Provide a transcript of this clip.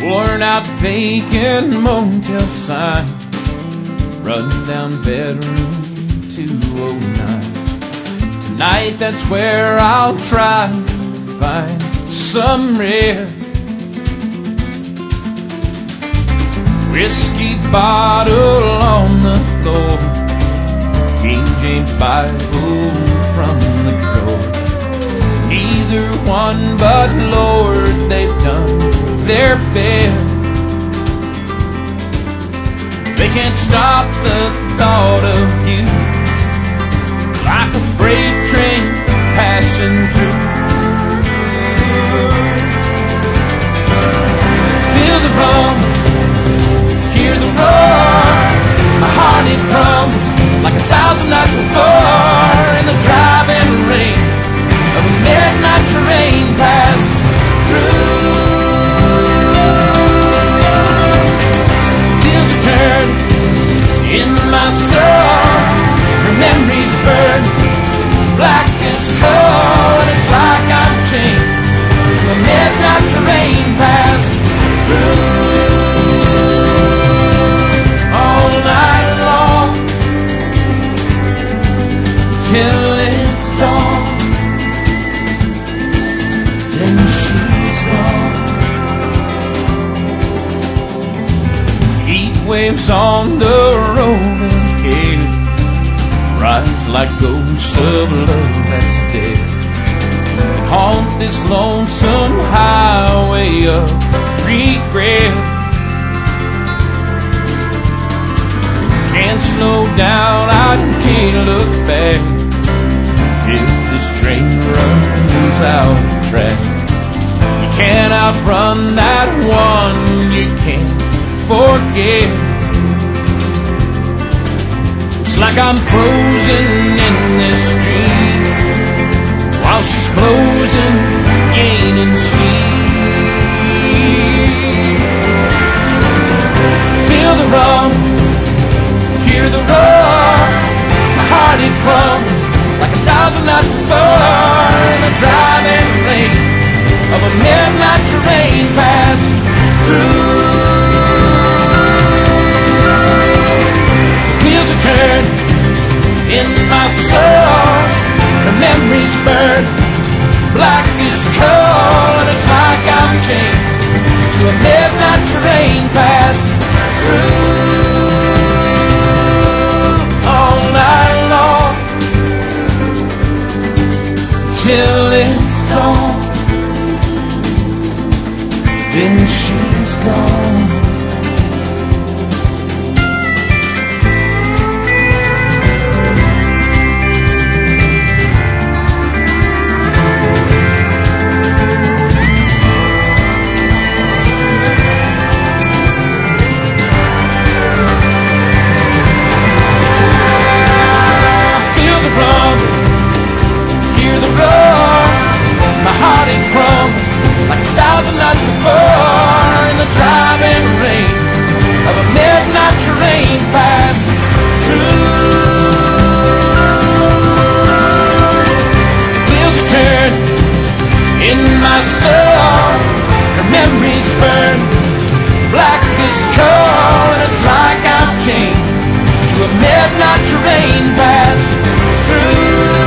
worn out vacant motel sign, running down bedroom 209. Tonight that's where I'll try to find some rest. Whiskey bottle on the floor, King James Bible from the drawer. Neither one but Lord, they've done their best. They can't stop the thought of you, like a freight train passing through. Feel the rum, hear the roar. My heart it drums like 1,000 nights before. In the driving rain of a midnight train passed through. Wheels are turned in my soul, her memories burn black as coal, and it's like I'm chained to a midnight train passed through. All night long till it's dawn, then she's gone. Heat waves on the rolling hill rise like ghosts of love that's dead, haunt this lonesome highway of regret. Can't slow down, I can't look back till this train runs out of track. You can't outrun that one you can't forget. It's like I'm frozen in this dream while she's frozen, gaining sleep. Feel the rum, hear the roar. My heart it crumbles like 1,000 nights before. In the driving rain of a midnight train passed through. Wheels are turned in my soul, the memories burn black as coal, and it's like I'm chained to a midnight train passed through. All night long till it's gone, then she's gone. Like 1,000 nights before, in the driving rain of a midnight train passed through. Wheels are turned in my soul, her memories burn black as coal, and it's like I'm chained to a midnight train passed through.